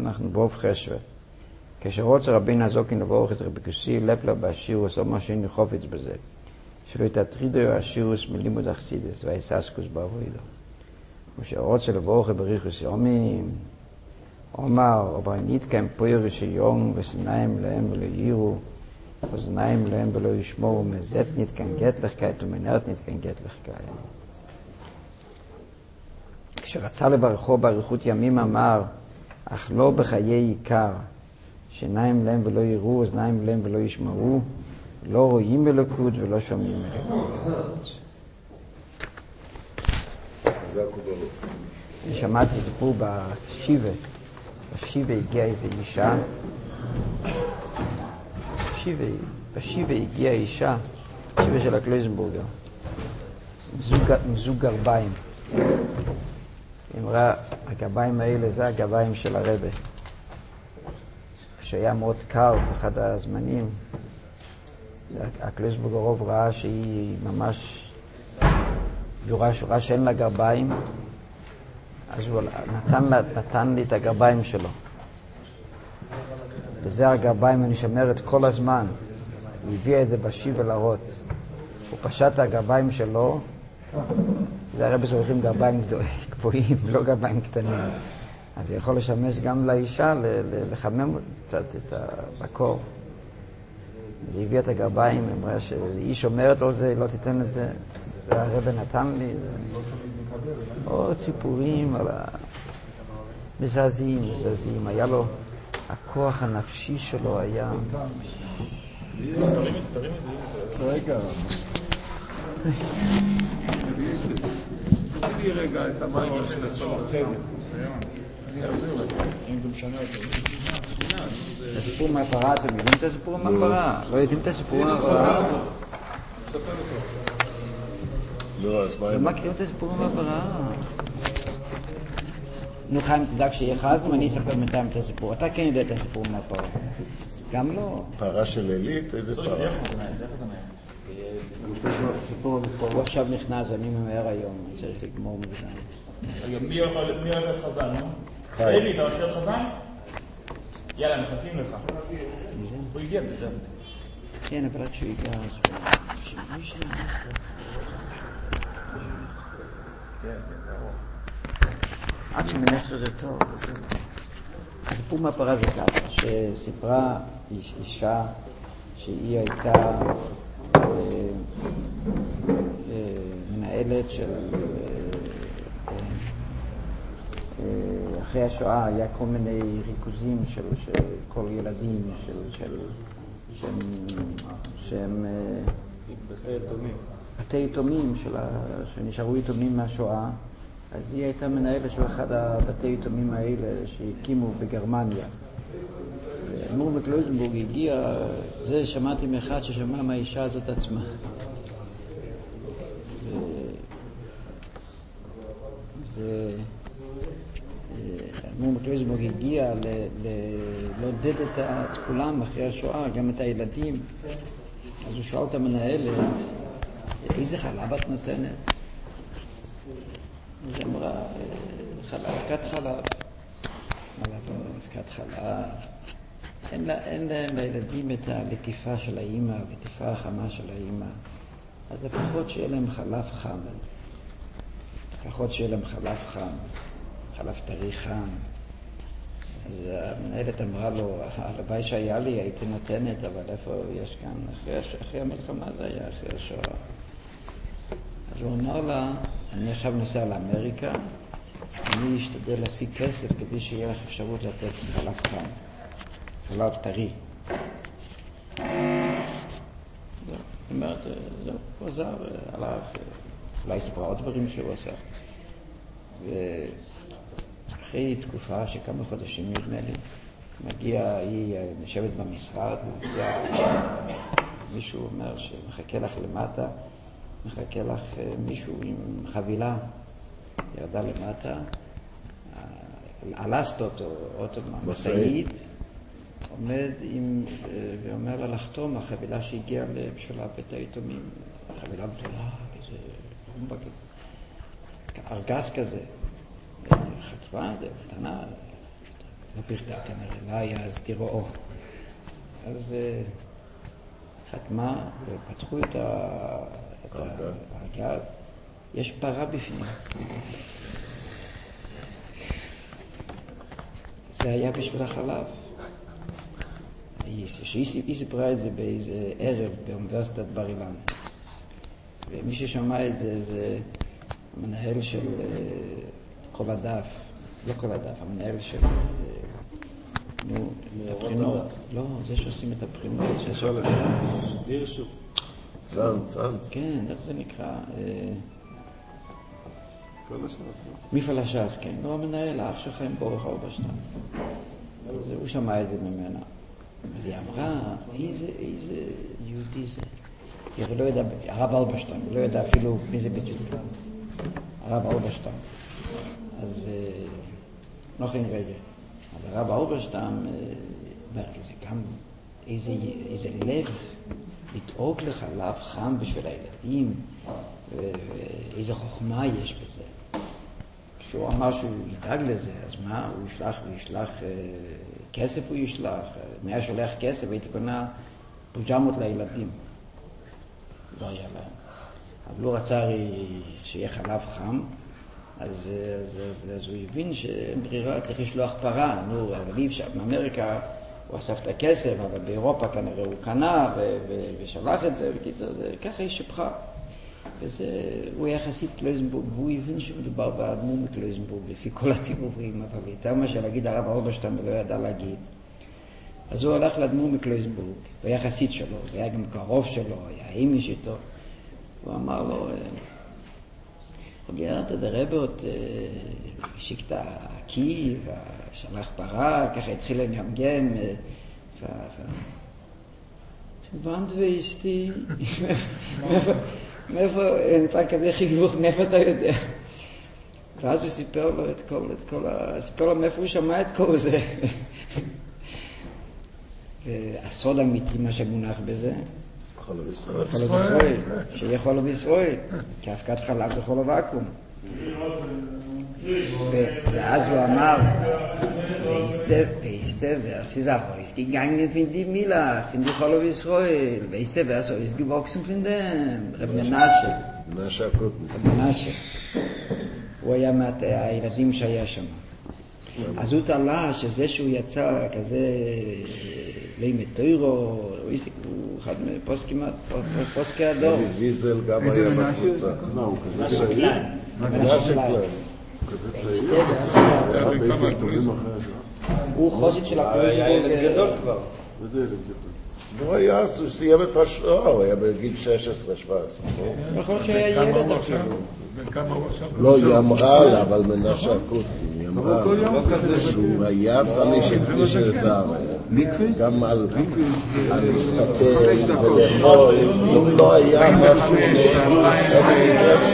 אנחנו באוף חשווה. כשרוצה רבין הזוקין לבורך את רבי כוסי, לפלר באשירוס, או מה שאין חופץ בזה. שלא יתטרידו השירוס מלימוד אכסידס, והיססקוס בעבודו. כשרוצה לבורך בריחוס יומים, אומר, אבל נתקיים פויר שיום וסניים להם ולא יירו, וזניים להם ולא ישמור, מזאת נתקיים גט לך כעת, ומנרת נתקיים גט לך כעת. כשרצה לברכו באריכות ימים אמר, אך לא בחיי עיקר, שעיניים להם ולא יראו, אוזניים להם ולא ישמעו, לא רואים אלוקות ולא שומעים אלוקות. אני שמעתי סיפור בשיבה. בשיבה הגיעה איזו אישה. בשיבה הגיעה אישה, בשיבה של הקלויזנבורגר, עם זוג גרביים. היא אמרה, הגרביים האלה זה הגרביים של הרבה. שהיה מאוד קר באחד הזמנים, הקלויזנבורגר רוב ראה שהיא ממש, הוא ראה שאין לה גרביים, אז הוא נתן לי את הגרביים שלו. וזה הגרביים אני שמרת כל הזמן. הוא הביא את זה בשיבה להראות. הוא פשט את הגרביים שלו, זה הרבה זורחים גרביים גבוהים, לא גרביים קטנים. אז זה יכול לשמש גם לאישה לחמם קצת את הבקור. היא הביאה את הגרביים, אמרה שהיא שומרת על זה, לא תיתן את זה. והרבא נתן לי עוד סיפורים על מזעזעים. היה לו, הכוח הנפשי שלו היה... רגע. תביא רגע את המים של הצוות. אני אחזיר לך, אם זה משנה אותו. הסיפור מהפרה, אתם יודעים את הסיפור מהפרה? לא יודעים את הסיפור מהפרה? לא מכירים את הסיפור מהפרה. נו חיים, תדאג שיהיה חזם, אני אספר בינתיים את הסיפור. אתה כן יודע את הסיפור מהפרה. גם לא. פרה של אלית? איזה פרה? הוא עכשיו נכנס, אני ממהר היום, אני צריך לגמור מוקדם. מי הולך להיות חזן? אלי, אתה הולך להיות חזן? יאללה, מחכים לך. הוא הגיע בזה. כן, אבל עד שהוא הגיע... עד שמנס לו זה טוב. הסיפור מהפרה זה ככה, שסיפרה אישה שהיא הייתה מנהלת של... אחרי השואה היה כל מיני ריכוזים של כל ילדים שהם בתי יתומים שנשארו יתומים מהשואה. אז היא הייתה מנהלת של אחד הבתי יתומים האלה שהקימו בגרמניה. אמור מקלויזנבורג הגיע, זה שמעתי מאחד ששמע מהאישה הזאת עצמה. אמור מקלויזנבורג הגיע לעודד את כולם אחרי השואה, גם את הילדים. אז הוא שאל את המנהלת, איזה חלב את נותנת? אז היא אמרה, אבקת חלב. אבקת חלב. אין להם לילדים את הלטיפה של האמא, הלטיפה החמה של האמא. אז לפחות שיהיה להם חלב חם. לפחות שיהיה להם חלב חם. חלב טרי חם. אז המנהלת אמרה לו, הלוואי שהיה לי הייתי נותנת, אבל איפה יש כאן? אחרי המלחמה זה היה, אחרי השואה. אז הוא אמר לה, אני עכשיו נוסע לאמריקה, אני אשתדל להשיג כסף כדי שיהיה לך אפשרות לתת חלב חם, חלב טרי. זאת אומרת, הוא עזר, הלך, אולי סיפרה עוד דברים שהוא עשה. ואחרי תקופה שכמה חודשים נדמה לי, מגיע, היא נשבת במשרד, מגיע מישהו אומר שמחכה לך למטה, מחכה לך מישהו עם חבילה, ירדה למטה, אלסטות או אוטו משאית, עומד ואומר לה לחתום, החבילה שהגיעה בשביל בית היתומים, חבילה גדולה, כזה, רומבה כזה, ארגז כזה, חצבה, זה קטנה, לא פרדה כנראה, לא היה אז תיראו. אז חתמה ופתחו את הארגז, יש פרה בפנים. זה היה בשביל החלב. היא סיפרה את זה באיזה ערב באוניברסיטת בר אילן. ומי ששמע את זה, זה המנהל של כל הדף, לא כל הדף, המנהל של את הבחינות. לא, זה שעושים את הבחינות. דירשו. צאנץ. כן, איך זה נקרא? מפעל הש"ס, כן. לא המנהל, האח של חיים בורך אורבשטיין. הוא שמע את זה ממנה. אז היא אמרה, איזה יהודי זה. היא לא יודע, הרב אורבשטיין, הוא לא יודע אפילו מי זה בדיוק. הרב אורבשטיין. אז נוחין רגע. אז הרב אורבשטיין אומר, זה גם איזה לב לדאוג לחלב חם בשביל הילדים, ואיזה חוכמה יש בזה. כשהוא אמר שהוא ידאג לזה, אז מה? הוא ישלח כסף, הוא ישלח. אם היה שולח כסף, הייתי קונה פוג'מות לילדים. לא היה להם. אבל הוא רצה שיהיה חלב חם, אז הוא הבין שברירה צריך לשלוח פרה. אבל אי אפשר. באמריקה הוא אסף את הכסף, אבל באירופה כנראה הוא קנה ושלח את זה. בקיצור, ככה היא שפחה. הוא היה חסיד קלויזנבורג, והוא הבין שמדובר באדמו"ר מקלויזנבורג, לפי כל הדיבורים, אבל יותר מאשר להגיד הרב אורבשטיין ולא ידע להגיד. אז הוא הלך לאדמו"ר מקלויזנבורג, הוא היה חסיד שלו, והיה גם קרוב שלו, היה אימיש איתו. הוא אמר לו, רבי ארתא דרבות השיק את הקי, ושלח פרה, ככה התחיל לגמגם, שבנט ואשתי, מאיפה, אין פעם כזה חינוך, מאיפה אתה יודע? ואז הוא סיפר לו סיפר לו מאיפה הוא שמע את כל זה. הסוד אמיתי, מה שמונח בזה, חלב ישראל, שיהיה חלב ישראל, כי הפקת חלב זה חלב ואקום. ואז הוא אמר, Weißt wer ist auch ist gegangen von die Milch, von die Chalav Israel. Weißt wer ist gewachsen von dem? Reb Menashe. Menashe. הוא היה מהילדים שהיה שם. אז הוא תלה שזה שהוא יצא כזה לימד תוירו, הוא אחד מפוסקי הדור. ויזל גם היה בקבוצה. מנשה קליין. מנשה קליין. הוא חוסית של הקוראים. היה ילד גדול כבר. הוא היה, הוא סיים את השעה, הוא היה בגיל 16-17. יכול שהיה ילד עכשיו. לא, היא אמרה לה, אבל מנשה הקוטי, היא אמרה שהוא היה תמיד שהקדיש את גם על להסתכל ולאכול, אם לא היה משהו